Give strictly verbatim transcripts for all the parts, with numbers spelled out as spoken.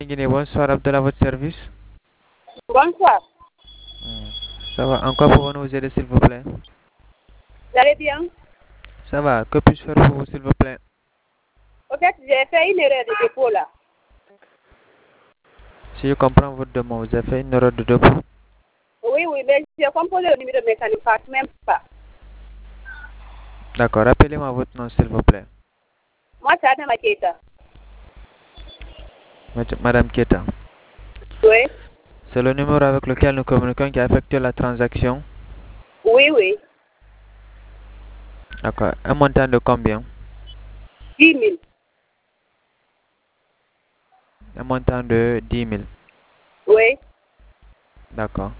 Guinée, bonsoir Abdallah, votre service. Bonsoir. Hmm. Ça va, en quoi pouvons-nous vous aider s'il vous plaît? Vous allez bien? Ça va, que puis-je faire pour vous s'il vous plaît? Au fait, j'ai fait une erreur de dépôt là. Si je comprends votre demande, vous avez fait une erreur de dépôt? Oui, oui, mais j'ai composé le numéro de mécanique, passe même pas. D'accord, rappelez-moi votre nom s'il vous plaît. Moi, c'est Adama Keita. Madame Keta. Oui. C'est le numéro avec lequel nous communiquons qui a effectué la transaction? Oui, oui. D'accord, un montant de combien? dix mille. Un montant de dix mille. Oui. D'accord.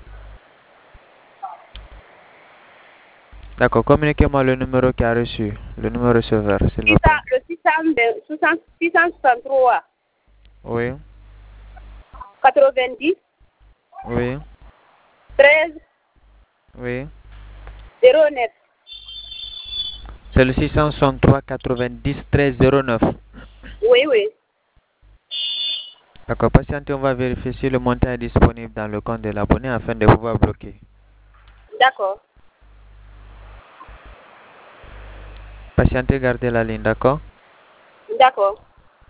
D'accord, communiquez-moi le numéro qui a reçu, le numéro receveur s'il vous plaît. Le six cent soixante-trois. Oui. quatre-vingt-dix. Oui. treize. Oui. zéro neuf. C'est le six cent soixante-trois quatre-vingt-dix treize zéro neuf. Oui, oui. D'accord, patientez, on va vérifier si le montant est disponible dans le compte de l'abonné afin de pouvoir bloquer. D'accord. Patientez, gardez la ligne, d'accord? D'accord.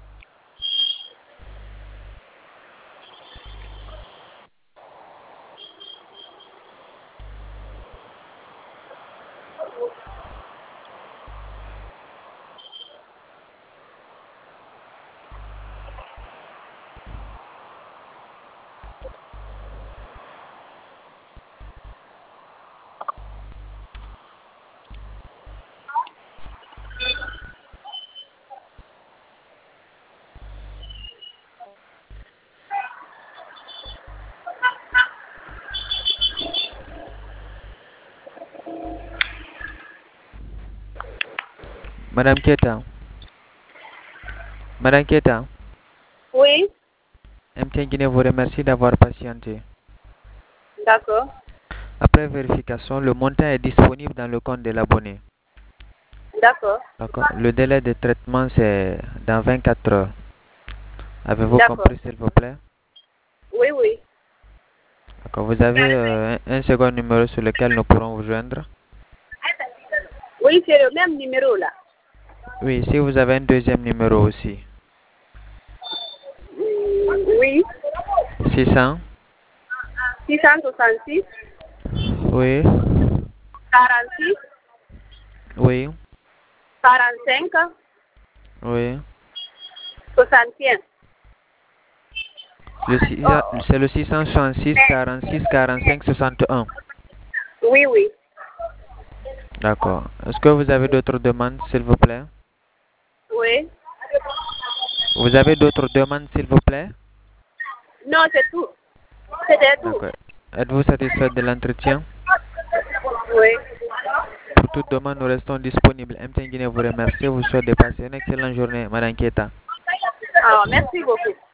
Madame Keta. Madame Keta. Oui. M T N Guinée vous remercie d'avoir patienté. D'accord. Après vérification, le montant est disponible dans le compte de l'abonné. D'accord. D'accord. Le délai de traitement, c'est dans vingt-quatre heures. Avez-vous compris, s'il vous plaît? Oui, oui. D'accord. Vous avez euh, un, un second numéro sur lequel nous pourrons vous joindre? Oui, c'est le même numéro là. Oui, si vous avez un deuxième numéro aussi. Oui. six cents. six cent soixante-six. Oui. quarante-six. Oui. quarante-cinq. Oui. soixante et un. C'est le six cent soixante-six quarante-six quarante-cinq soixante et un. Oui, oui. D'accord. Est-ce que vous avez d'autres demandes, s'il vous plaît? Oui. Vous avez d'autres demandes, s'il vous plaît? Non, c'est tout. C'était tout. D'accord. Êtes-vous satisfait de l'entretien? Oui. Pour toute demande, nous restons disponibles. M T N Guinée vous remercie. Vous souhaite de passer une excellente journée, Madame Keta. Alors, merci beaucoup.